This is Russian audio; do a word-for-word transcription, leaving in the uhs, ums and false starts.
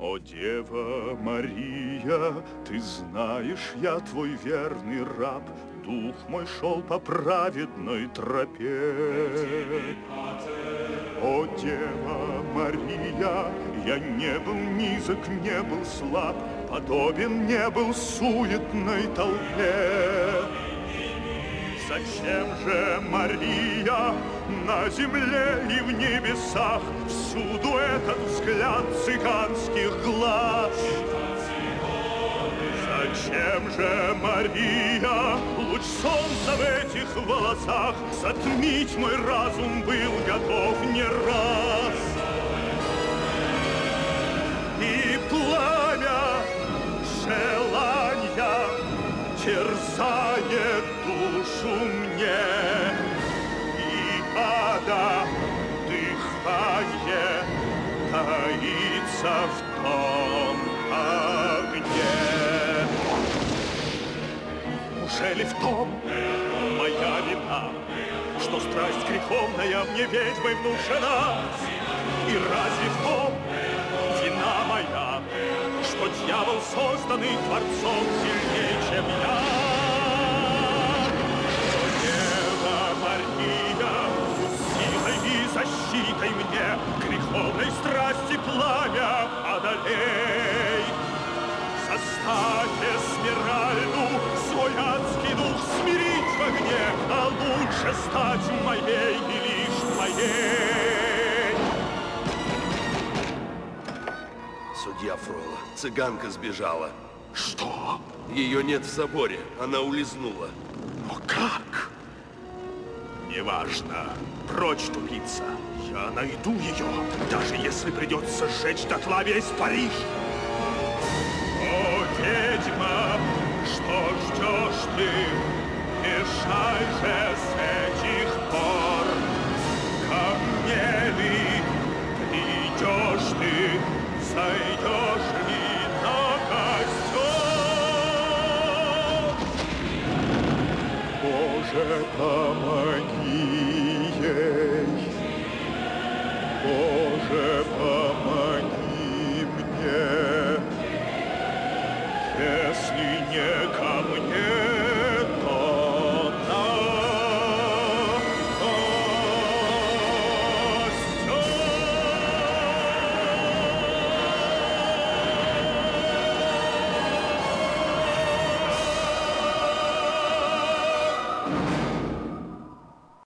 О, Дева Мария, ты знаешь, я твой верный раб, дух мой шел по праведной тропе. О, Дева Мария, я не был низок, не был слаб, подобен не был суетной толпе. Зачем же, Мария, на земле и в небесах всюду этот взгляд цыганских глаз? Зачем же, Мария, луч солнца в этих волосах затмить мой разум был готов не раз? И пламя желания терзает душу мне, и ада дыхание таится в том огне. Неужели в том моя вина, что страсть греховная мне ведьмой внушена? И разве в том вина моя, что дьявол, созданный Творцом, сильнее, чем я? О, Дева Мария, силой и защитой мне греховной страсти пламя одолей. Заставь Эсмеральду свой адский дух смирить в огне, а лучше стать моей и лишь твоей. Судья Фроло, цыганка сбежала. Что? Ее нет в соборе, она улизнула. Но как? Неважно. Прочь, тупица. Я найду ее, даже если придется сжечь дотла весь Париж. О, ведьма, что ждешь ты? Мешай же с этих пор. Ко мне ли придешь ты? Зайдешь ли на костер? Боже, помоги ей, Боже, помоги.